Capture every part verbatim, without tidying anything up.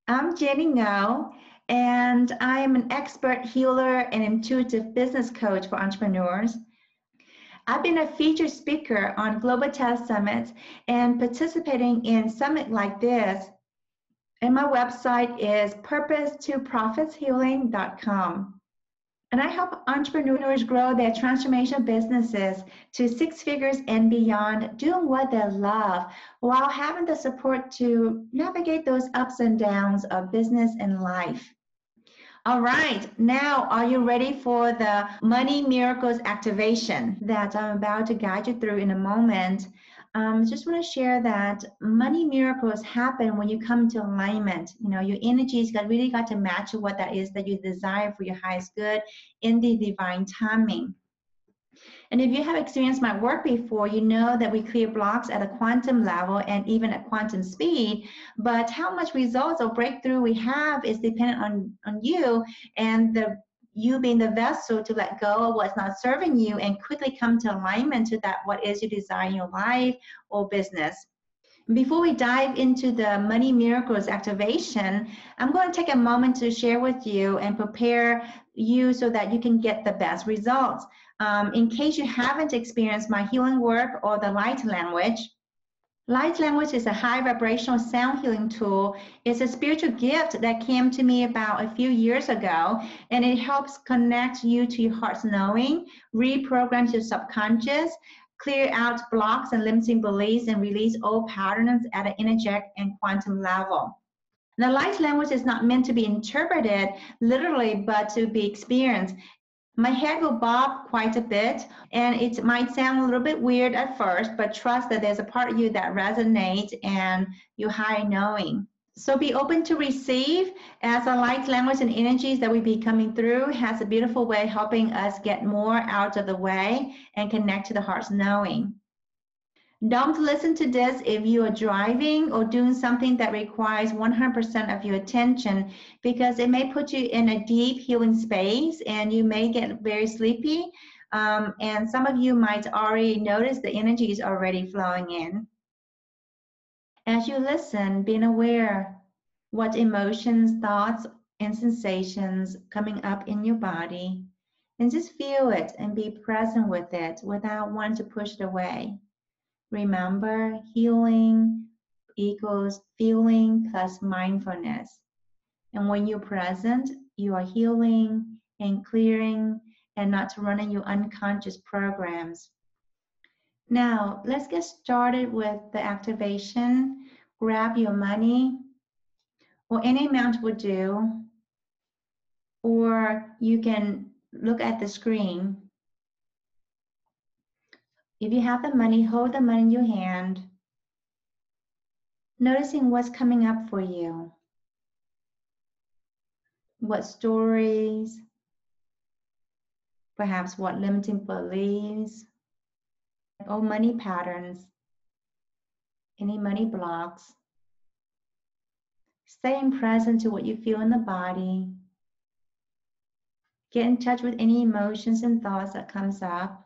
I'm Jenny Ngo, and I'm an expert healer and intuitive business coach for entrepreneurs. I've been a featured speaker on Global Test Summits and participating in summit like this. And my website is purpose to profits healing dot com. And I help entrepreneurs grow their transformation businesses to six figures and beyond, doing what they love while having the support to navigate those ups and downs of business and life. All right, now are you ready for the Money Miracles activation that I'm about to guide you through in a moment? Um, just want to share that money miracles happen when you come into alignment. You know, your energies got really got to match what that is that you desire for your highest good in the divine timing. And if you have experienced my work before, you know that we clear blocks at a quantum level and even at quantum speed. But how much results or breakthrough we have is dependent on, on you and the you being the vessel to let go of what's not serving you and quickly come to alignment to that what is you desire in your life or business. Before we dive into the Money Miracles activation, I'm going to take a moment to share with you and prepare you so that you can get the best results. Um, in case you haven't experienced my healing work or the light language, light language is a high vibrational sound healing tool. It's a spiritual gift that came to me about a few years ago, and it helps connect you to your heart's knowing, reprograms your subconscious, clear out blocks and limiting beliefs, and release old patterns at an energetic and quantum level. The light language is not meant to be interpreted literally, but to be experienced. My head will bob quite a bit, and it might sound a little bit weird at first, but trust that there's a part of you that resonates and your high knowing. So be open to receive, as the light language and energies that we be coming through has a beautiful way helping us get more out of the way and connect to the heart's knowing. Don't listen to this if you are driving or doing something that requires one hundred percent of your attention, because it may put you in a deep healing space and you may get very sleepy. Um, and some of you might already notice the energy is already flowing in. As you listen, being aware what emotions, thoughts, and sensations coming up in your body, and just feel it and be present with it without wanting to push it away. Remember, healing equals feeling plus mindfulness. And when you're present, you are healing and clearing and not running your unconscious programs. Now, let's get started with the activation. Grab your money, or any amount would do, or you can look at the screen. If you have the money, hold the money in your hand, noticing what's coming up for you. What stories, perhaps what limiting beliefs, or money patterns, any money blocks. Staying present to what you feel in the body. Get in touch with any emotions and thoughts that comes up.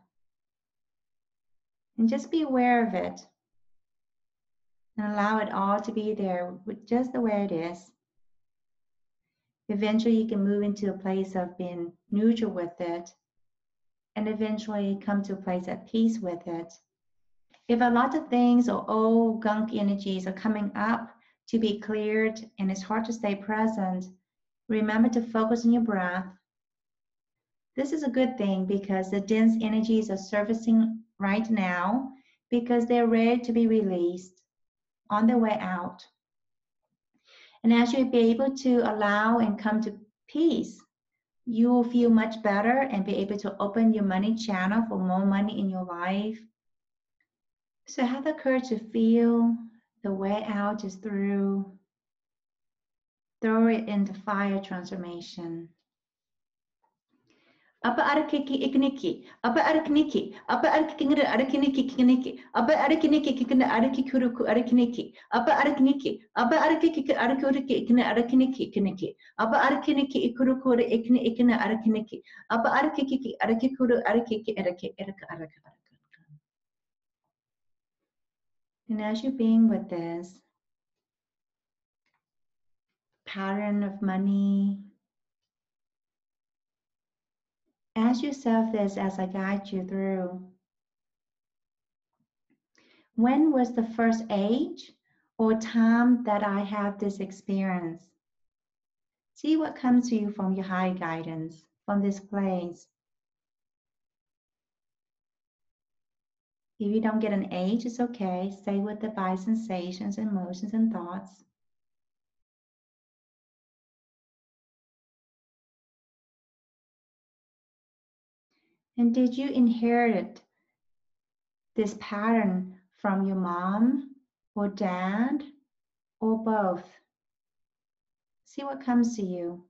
And just be aware of it. And allow it all to be there with just the way it is. Eventually you can move into a place of being neutral with it, and eventually come to a place of peace with it. If a lot of things or old gunk energies are coming up to be cleared and it's hard to stay present, remember to focus on your breath. This is a good thing because the dense energies are surfacing right now because they're ready to be released on their way out. And as you be able to allow and come to peace, you will feel much better and be able to open your money channel for more money in your life. So have the courage to feel the way out is through. Throw it into fire transformation. Apa arakiki ikniki, apa arakniki, apa arakiniki, arakiniki, kiniki, apa arakiniki, kikina arakikurku, arakiniki, apa arakniki, apa arakiki, arakuriki, ikna arakiniki, kiniki, apa arakiniki, ikurukura, ikna ikna arakiniki, apa arakiki, arakikuru, arakiki, araki, araka, araka, araka. And as you're being with this, pattern of money. Ask yourself this as I guide you through. When was the first age or time that I have this experience? See what comes to you from your high guidance, from this place. If you don't get an age, it's okay. Stay with the body sensations, emotions, and thoughts. And did you inherit this pattern from your mom or dad or both? See what comes to you.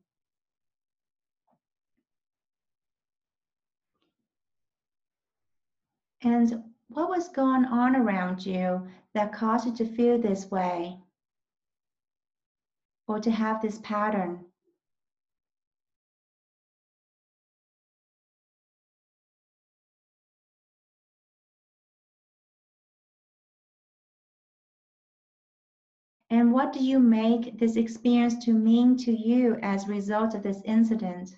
And what was going on around you that caused you to feel this way or to have this pattern? And what do you make this experience to mean to you as a result of this incident?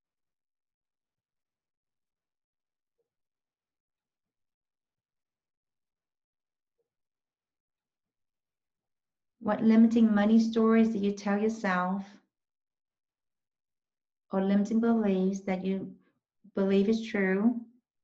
What limiting money stories do you tell yourself, or limiting beliefs that you believe is true?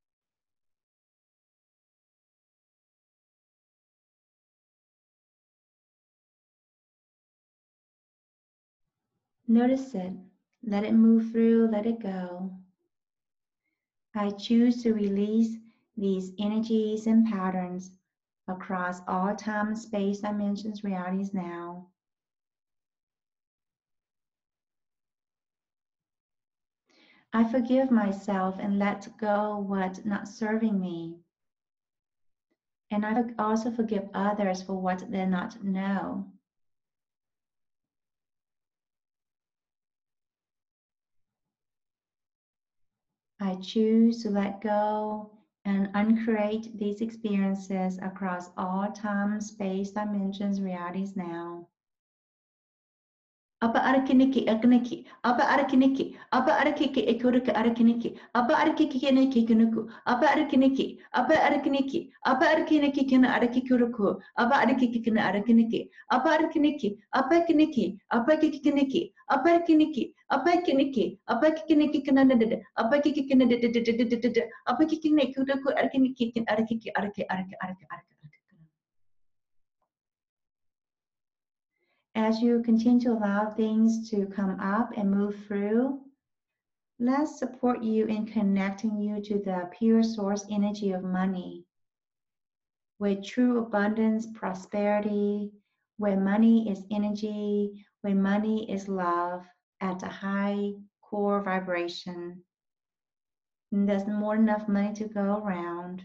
Notice it. Let it move through, let it go. I choose to release these energies and patterns across all time, space, dimensions, realities now. I forgive myself and let go what's not serving me. And I also forgive others for what they not know. I choose to let go and uncreate these experiences across all time, space, dimensions, realities now. Apa arakiniki akiniki, apa arakiniki, apa arakiki ekuruka arakiniki, apa arakiki kiniki kinuku, apa arakiniki, apa arakiniki, apa arakiniki kina arakikuruku, apa arakiki kina arakiniki, apa arakiniki, apa kiniki, apa kikiniki, apa kiniki, apa kiniki, apa kikiniki kina dada, apa kikikina dada, apa kikiniki kuruku arakiniki kin arakiki araki araki araki araki. As you continue to allow things to come up and move through, let's support you in connecting you to the pure source energy of money, where true abundance, prosperity, where money is energy, where money is love at a high core vibration. And there's more than enough money to go around.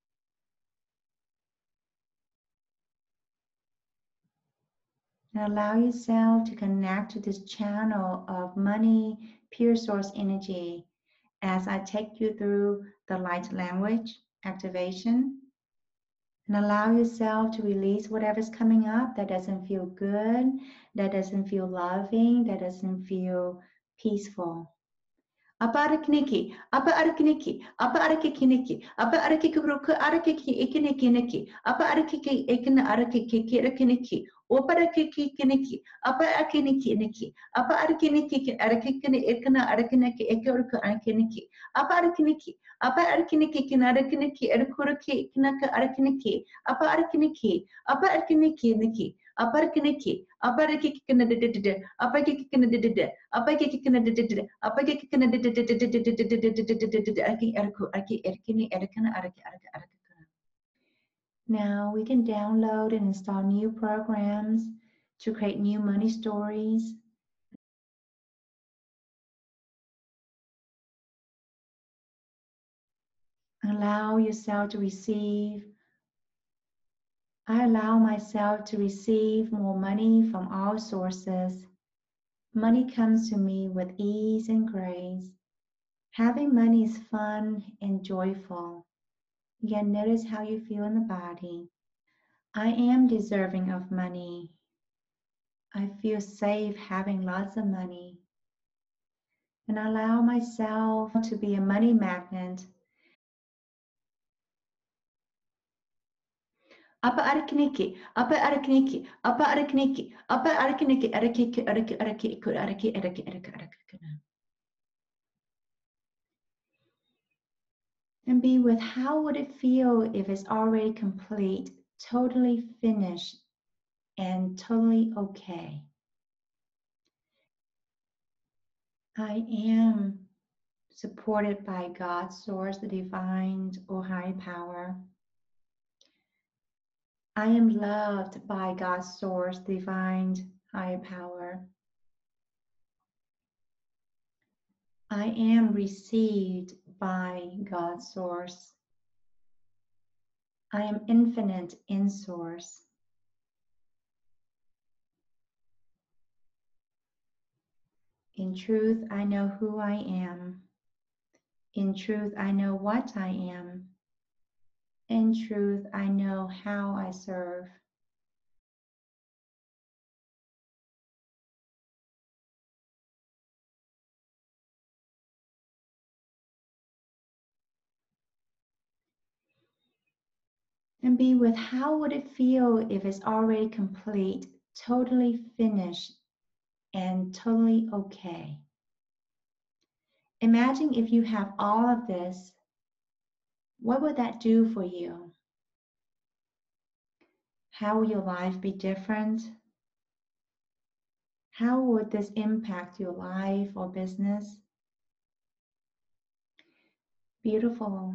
And allow yourself to connect to this channel of money, pure source energy, as I take you through the light language activation. And allow yourself to release whatever's coming up that doesn't feel good, that doesn't feel loving, that doesn't feel peaceful. Apa arakiniki, apa arakiniki, apa arakikiniki, apa arakikuruku arakiki ikinikiniki, apa arakiki ikina arakiki arakiniki, opa arakiki kiniki, apa akiniki niki, apa arakiniki arakikini ikina arakiniki ikuruku arakiniki, apa arakiniki, apa arakiniki kina arakiniki arakuruki kinaka arakiniki, apa arakiniki, apa arakiniki niki, apa arakiniki, apa arakiki kina didida, apa kiki kina didida, apa kiki kina didida, apa kiki kina didida, araki araku, araki erkini erkana araki araki araki. Now we can download and install new programs to create new money stories. Allow yourself to receive. I allow myself to receive more money from all sources. Money comes to me with ease and grace. Having money is fun and joyful. Again, notice how you feel in the body. I am deserving of money. I feel safe having lots of money. And I allow myself to be a money magnet. Apa arakiniki, apa arakiniki, apa arakiniki, apa arakiniki, arakiki, araki, araki, araki, araki, araki, araki. And be with how would it feel if it's already complete, totally finished, and totally okay. I am supported by God, Source, the Divine, or High Power. I am loved by God's Source, Divine, High Power. I am received by God's Source. I am infinite in Source. In truth, I know who I am. In truth, I know what I am. In truth, I know how I serve. And be with how would it feel if it's already complete, totally finished, and totally okay. Imagine if you have all of this, what would that do for you? How will your life be different? How would this impact your life or business? Beautiful.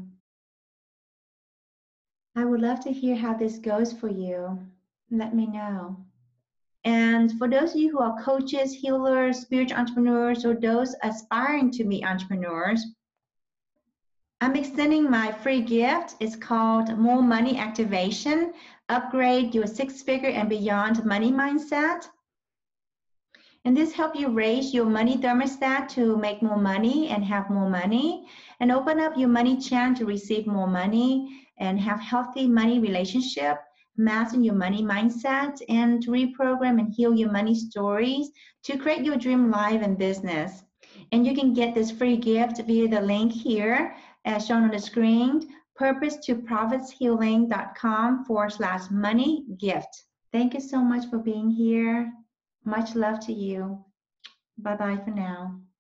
I would love to hear how this goes for you. Let me know. And for those of you who are coaches, healers, spiritual entrepreneurs, or those aspiring to be entrepreneurs, I'm extending my free gift. It's called More Money Activation. Upgrade your six-figure and beyond money mindset. And this helps you raise your money thermostat to make more money and have more money, and open up your money channel to receive more money and have healthy money relationship, master your money mindset, and to reprogram and heal your money stories to create your dream life and business. And you can get this free gift via the link here as shown on the screen, purpose to profits healing dot com forward slash money gift. Thank you so much for being here. Much love to you. Bye-bye for now.